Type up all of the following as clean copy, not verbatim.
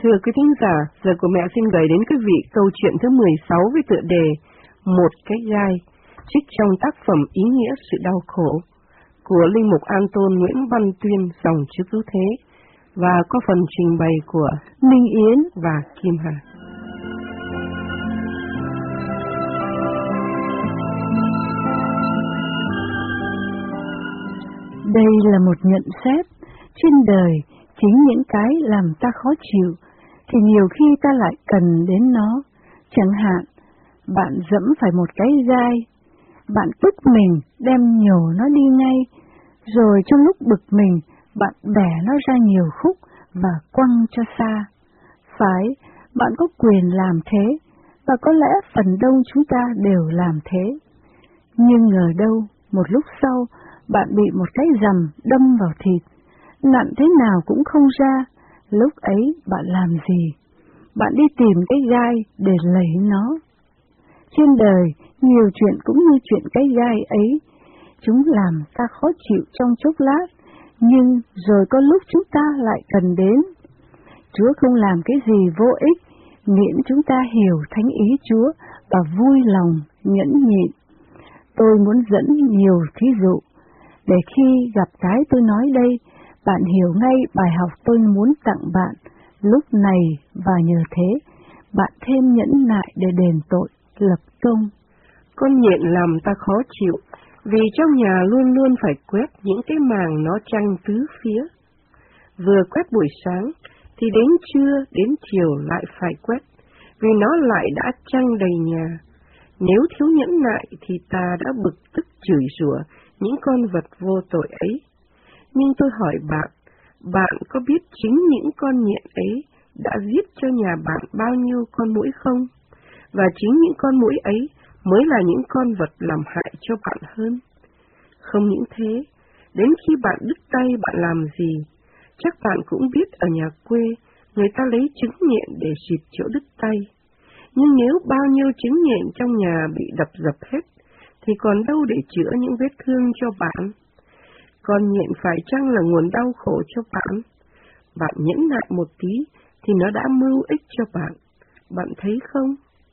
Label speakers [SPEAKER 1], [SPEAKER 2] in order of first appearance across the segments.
[SPEAKER 1] Thưa quý thính giả, giờ của mẹ xin gửi đến quý vị câu chuyện thứ 16 với tựa đề Một cái gai, trích trong tác phẩm Ý nghĩa sự đau khổ của Linh mục An Tôn Nguyễn Văn Tuyên dòng chữ Cứu Thế và có phần trình bày của Minh Yến và Kim Hà.
[SPEAKER 2] Đây là một nhận xét. Trên đời, chính những cái làm ta khó chịu, thì nhiều khi ta lại cần đến nó. Chẳng hạn, bạn dẫm phải một cái gai, bạn tức mình đem nhổ nó đi ngay, rồi trong lúc bực mình, bạn bẻ nó ra nhiều khúc và quăng cho xa. Phải, bạn có quyền làm thế, và có lẽ phần đông chúng ta đều làm thế. Nhưng ngờ đâu, một lúc sau, bạn bị một cái rằm đâm vào thịt, nặn thế nào cũng không ra. Lúc ấy bạn làm gì? Bạn đi tìm cái gai để lấy nó. Trên đời, nhiều chuyện cũng như chuyện cái gai ấy. Chúng làm ta khó chịu trong chốc lát, nhưng rồi có lúc chúng ta lại cần đến. Chúa không làm cái gì vô ích, miễn chúng ta hiểu thánh ý Chúa và vui lòng nhẫn nhịn. Tôi muốn dẫn nhiều thí dụ, để khi gặp cái tôi nói đây, bạn hiểu ngay bài học tôi muốn tặng bạn lúc này, và nhờ thế, bạn thêm nhẫn nại để đền tội, lập công.
[SPEAKER 1] Con nhện làm ta khó chịu, vì trong nhà luôn luôn phải quét những cái màng nó trăng tứ phía. Vừa quét buổi sáng, thì đến trưa, đến chiều lại phải quét, vì nó lại đã trăng đầy nhà. Nếu thiếu nhẫn nại thì ta đã bực tức chửi rủa những con vật vô tội ấy. Nhưng tôi hỏi bạn, bạn có biết chính những con nhện ấy đã giết cho nhà bạn bao nhiêu con muỗi không? Và chính những con muỗi ấy mới là những con vật làm hại cho bạn hơn. Không những thế, đến khi bạn đứt tay bạn làm gì? Chắc bạn cũng biết ở nhà quê, người ta lấy trứng nhện để xịt chỗ đứt tay. Nhưng nếu bao nhiêu trứng nhện trong nhà bị đập dập hết, thì còn đâu để chữa những vết thương cho bạn? Con nhện phải chăng là nguồn đau khổ cho bạn? Bạn nhẫn nại một tí thì nó đã mưu ích cho bạn. Bạn thấy không?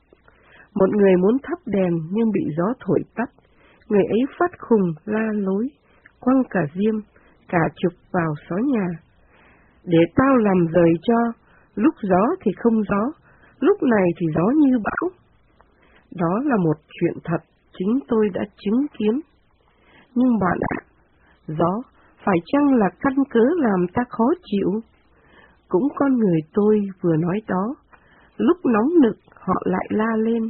[SPEAKER 1] Một người muốn thắp đèn nhưng bị gió thổi tắt. Người ấy phát khùng la lối, quăng cả diêm, cả chục vào xó nhà. Để tao làm rời cho, lúc gió thì không gió, lúc này thì gió như bão. Đó là một chuyện thật, chính tôi đã chứng kiến. Nhưng bạn ạ, gió phải chăng là căn cớ làm ta khó chịu? Cũng con người tôi vừa nói đó, lúc nóng nực họ lại la lên,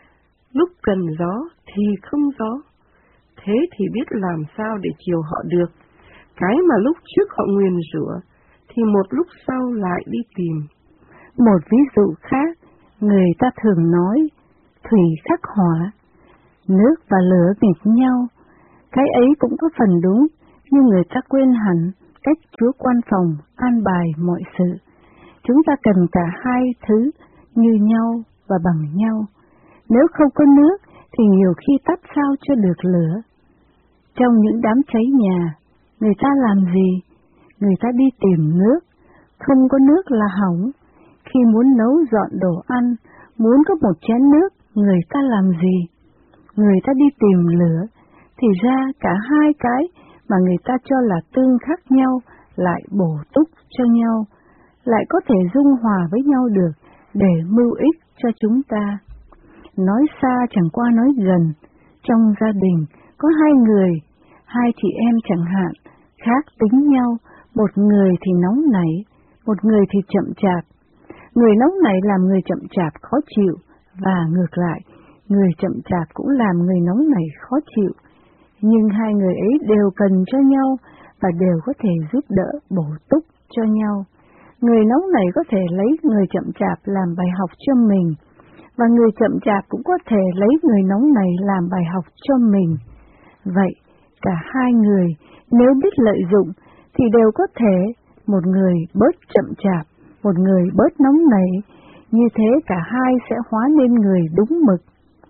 [SPEAKER 1] lúc cần gió thì không gió. Thế thì biết làm sao để chiều họ được? Cái mà lúc trước họ nguyền rủa, thì một lúc sau lại đi tìm.
[SPEAKER 2] Một ví dụ khác, người ta thường nói, thủy khắc hỏa, nước và lửa nghịch nhau. Cái ấy cũng có phần đúng, nhưng người ta quên hẳn cách Chúa quan phòng an bài mọi sự. Chúng ta cần cả hai thứ như nhau và bằng nhau. Nếu không có nước thì nhiều khi tắt sao cho được lửa. Trong những đám cháy nhà, người ta làm gì? Người ta đi tìm nước. Không có nước là hỏng. Khi muốn nấu dọn đồ ăn, muốn có một chén nước, người ta làm gì? Người ta đi tìm lửa. Thì ra cả hai cái mà người ta cho là tương khắc nhau lại bổ túc cho nhau, lại có thể dung hòa với nhau được để mưu ích cho chúng ta. Nói xa chẳng qua nói gần, trong gia đình có hai người, hai chị em chẳng hạn, khác tính nhau, một người thì nóng nảy, một người thì chậm chạp. Người nóng nảy làm người chậm chạp khó chịu, và ngược lại, người chậm chạp cũng làm người nóng nảy khó chịu. Nhưng hai người ấy đều cần cho nhau và đều có thể giúp đỡ bổ túc cho nhau. Người nóng nảy có thể lấy người chậm chạp làm bài học cho mình, và người chậm chạp cũng có thể lấy người nóng nảy làm bài học cho mình. Vậy, cả hai người nếu biết lợi dụng thì đều có thể một người bớt chậm chạp, một người bớt nóng nảy, như thế cả hai sẽ hóa nên người đúng mực.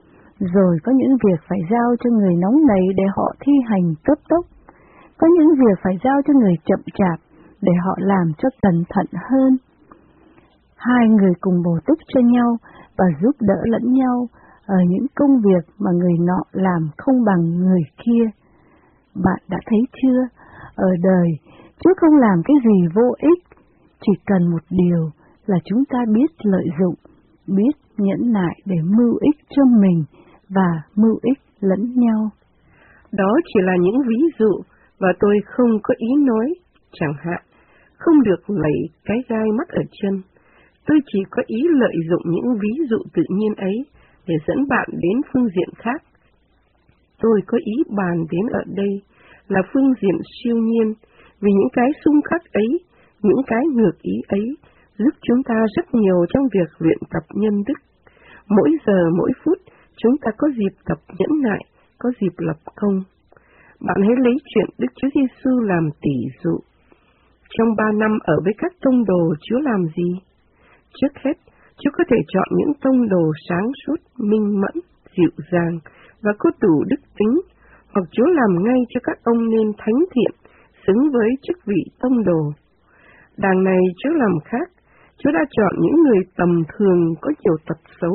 [SPEAKER 2] Rồi có những việc phải giao cho người nóng nảy để họ thi hành cấp tốc, có những việc phải giao cho người chậm chạp để họ làm cho cẩn thận hơn. Hai người cùng bổ túc cho nhau và giúp đỡ lẫn nhau ở những công việc mà người nọ làm không bằng người kia. Bạn đã thấy chưa, ở đời, Chúa không làm cái gì vô ích, chỉ cần một điều là chúng ta biết lợi dụng, biết nhẫn nại để mưu ích cho mình và mưu ích lẫn nhau.
[SPEAKER 1] Đó chỉ là những ví dụ và tôi không có ý nói, chẳng hạn, không được lạy cái gai mắt ở chân. Tôi chỉ có ý lợi dụng những ví dụ tự nhiên ấy để dẫn bạn đến phương diện khác. Tôi có ý bàn đến ở đây là phương diện siêu nhiên, vì những cái xung khắc ấy, những cái ngược ý ấy giúp chúng ta rất nhiều trong việc luyện tập nhân đức. Mỗi giờ, mỗi phút, chúng ta có dịp tập nhẫn nại, có dịp lập công. Bạn hãy lấy chuyện Đức Chúa Giêsu làm tỷ dụ. Trong 3 năm ở với các tông đồ, Chúa làm gì? Trước hết, Chúa có thể chọn những tông đồ sáng suốt, minh mẫn, dịu dàng và có đủ đức tính, hoặc Chúa làm ngay cho các ông nên thánh thiện, xứng với chức vị tông đồ. Đằng này Chúa làm khác, Chúa đã chọn những người tầm thường có nhiều tật xấu.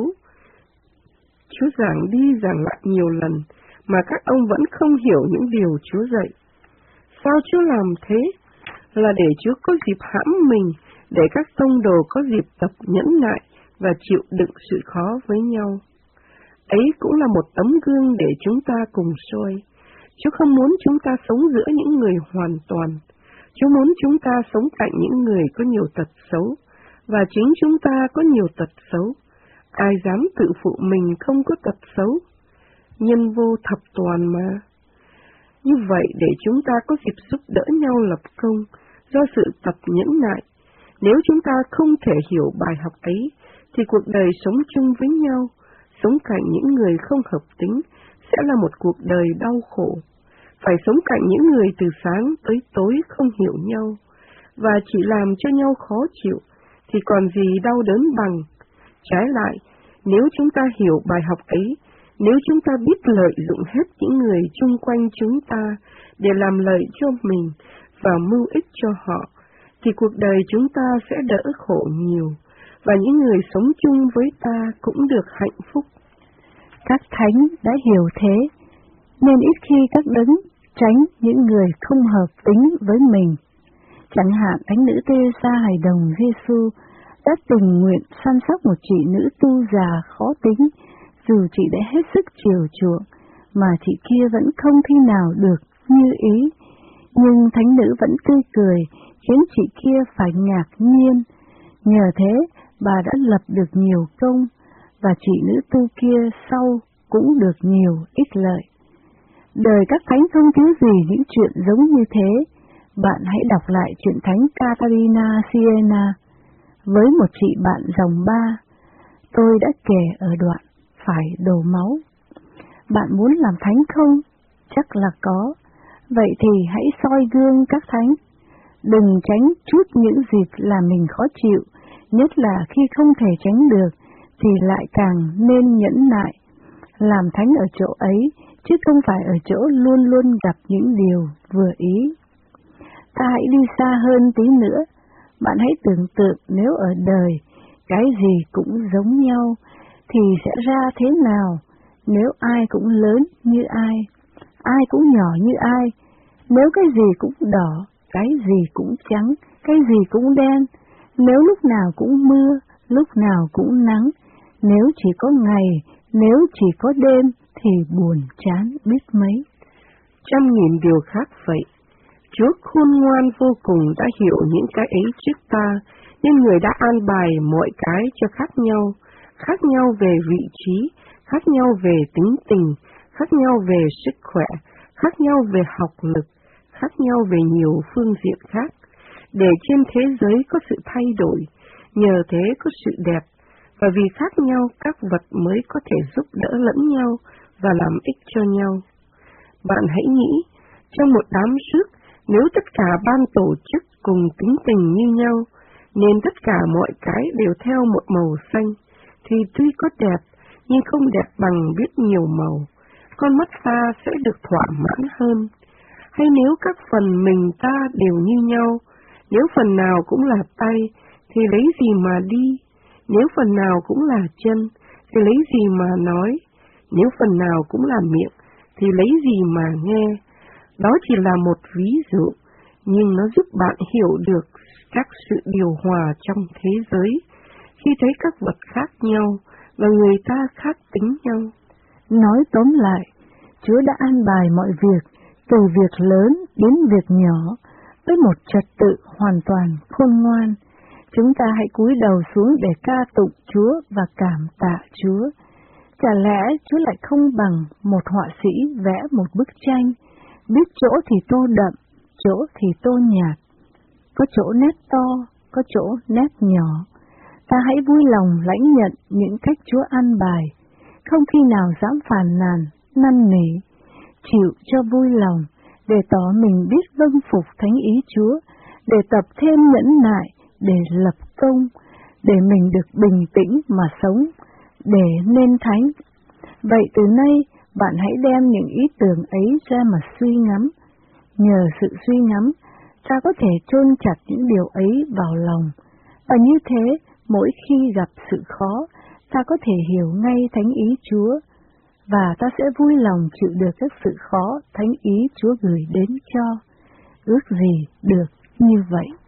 [SPEAKER 1] Chúa giảng đi giảng lại nhiều lần, mà các ông vẫn không hiểu những điều Chúa dạy. Sao Chúa làm thế? Là để Chúa có dịp hãm mình, để các tông đồ có dịp tập nhẫn nại và chịu đựng sự khó với nhau. Ấy cũng là một tấm gương để chúng ta cùng soi. Chúa không muốn chúng ta sống giữa những người hoàn toàn. Chúa muốn chúng ta sống cạnh những người có nhiều tật xấu, và chính chúng ta có nhiều tật xấu. Ai dám tự phụ mình không có tật xấu? Nhân vô thập toàn mà. Như vậy để chúng ta có dịp giúp đỡ nhau lập công do sự tập nhẫn nại. Nếu chúng ta không thể hiểu bài học ấy, thì cuộc đời sống chung với nhau, sống cạnh những người không hợp tính, sẽ là một cuộc đời đau khổ. Phải sống cạnh những người từ sáng tới tối không hiểu nhau, và chỉ làm cho nhau khó chịu, thì còn gì đau đớn bằng. Trái lại, nếu chúng ta hiểu bài học ấy, nếu chúng ta biết lợi dụng hết những người chung quanh chúng ta để làm lợi cho mình và mưu ích cho họ, thì cuộc đời chúng ta sẽ đỡ khổ nhiều, và những người sống chung với ta cũng được hạnh phúc.
[SPEAKER 2] Các thánh đã hiểu thế, nên ít khi các đấng tránh những người không hợp tính với mình. Chẳng hạn thánh nữ Teresa hài đồng Giêsu đã tình nguyện săn sóc một chị nữ tu già khó tính, dù chị đã hết sức chiều chuộng, mà chị kia vẫn không khi nào được như ý. Nhưng thánh nữ vẫn tươi cười, khiến chị kia phải ngạc nhiên. Nhờ thế, bà đã lập được nhiều công, và chị nữ tu kia sau cũng được nhiều ích lợi. Đời các thánh không thiếu gì những chuyện giống như thế. Bạn hãy đọc lại chuyện thánh Catarina Siena với một chị bạn dòng 3. Tôi đã kể ở đoạn phải đổ máu. Bạn muốn làm thánh không? Chắc là có. Vậy thì hãy soi gương các thánh. Đừng tránh chút những dịp làm mình khó chịu, nhất là khi không thể tránh được, thì lại càng nên nhẫn nại. Làm thánh ở chỗ ấy, chứ không phải ở chỗ luôn luôn gặp những điều vừa ý. Ta hãy đi xa hơn tí nữa. Bạn hãy tưởng tượng nếu ở đời, cái gì cũng giống nhau, thì sẽ ra thế nào nếu ai cũng lớn như ai cũng nhỏ như ai, nếu cái gì cũng đỏ, cái gì cũng trắng, cái gì cũng đen, nếu lúc nào cũng mưa, lúc nào cũng nắng, nếu chỉ có ngày, nếu chỉ có đêm, thì buồn chán biết mấy.
[SPEAKER 1] 100.000 điều khác vậy. Chúa khôn ngoan vô cùng đã hiểu những cái ấy trước ta, nên Người đã an bài mọi cái cho khác nhau về vị trí, khác nhau về tính tình, khác nhau về sức khỏe, khác nhau về học lực, khác nhau về nhiều phương diện khác, để trên thế giới có sự thay đổi, nhờ thế có sự đẹp, và vì khác nhau các vật mới có thể giúp đỡ lẫn nhau và làm ích cho nhau. Bạn hãy nghĩ, trong một đám rước, nếu tất cả ban tổ chức cùng tính tình như nhau, nên tất cả mọi cái đều theo một màu xanh, thì tuy có đẹp, nhưng không đẹp bằng biết nhiều màu, con mắt ta sẽ được thỏa mãn hơn. Hay nếu các phần mình ta đều như nhau, nếu phần nào cũng là tay, thì lấy gì mà đi? Nếu phần nào cũng là chân, thì lấy gì mà nói? Nếu phần nào cũng là miệng, thì lấy gì mà nghe? Đó chỉ là một ví dụ, nhưng nó giúp bạn hiểu được các sự điều hòa trong thế giới, khi thấy các vật khác nhau và người ta khác tính nhau.
[SPEAKER 2] Nói tóm lại, Chúa đã an bài mọi việc, từ việc lớn đến việc nhỏ, với một trật tự hoàn toàn khôn ngoan. Chúng ta hãy cúi đầu xuống để ca tụng Chúa và cảm tạ Chúa. Chả lẽ Chúa lại không bằng một họa sĩ vẽ một bức tranh, biết chỗ thì tô đậm, chỗ thì tô nhạt, có chỗ nét to, có chỗ nét nhỏ. Ta hãy vui lòng lãnh nhận những cách Chúa an bài, không khi nào dám phàn nàn, năn nỉ, chịu cho vui lòng, để tỏ mình biết vâng phục thánh ý Chúa, để tập thêm nhẫn nại, để lập công, để mình được bình tĩnh mà sống, để nên thánh. Vậy từ nay, bạn hãy đem những ý tưởng ấy ra mà suy ngẫm. Nhờ sự suy ngẫm, ta có thể chôn chặt những điều ấy vào lòng, và như thế, mỗi khi gặp sự khó, ta có thể hiểu ngay thánh ý Chúa, và ta sẽ vui lòng chịu được các sự khó thánh ý Chúa gửi đến cho. Ước gì được như vậy.